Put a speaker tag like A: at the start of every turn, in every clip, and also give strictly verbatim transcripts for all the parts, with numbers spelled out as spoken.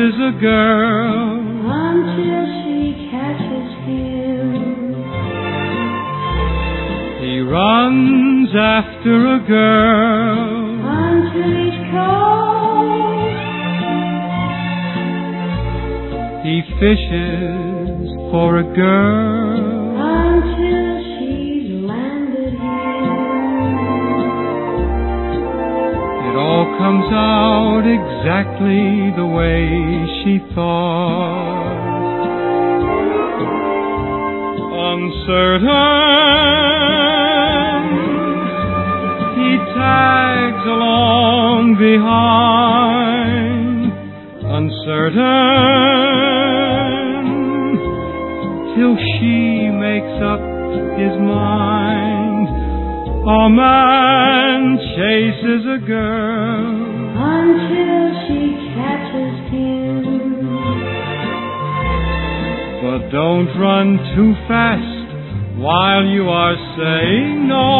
A: chases a girl
B: until she catches him.
A: He runs after a girl
B: Until he's caught.
A: He fishes for a girl
B: Until she's landed him.
A: It all comes out exactly the way she thought. Uncertain, he tags along behind. Uncertain, till she makes up his mind. A man chases a girl
B: Until she catches him.
A: But don't run too fast while you are saying no.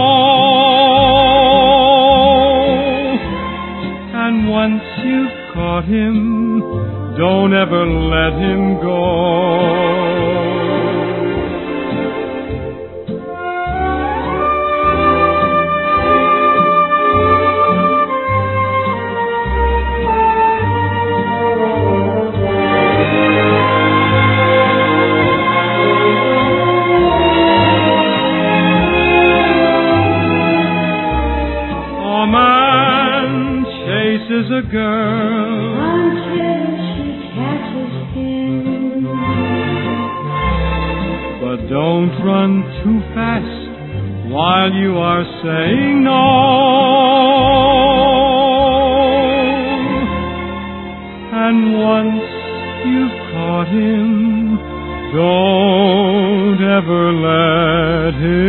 A: And once you've caught him, don't ever let him go. A girl
B: until she catches him.
A: But don't run too fast while you are saying no. And once you've caught him, don't ever let him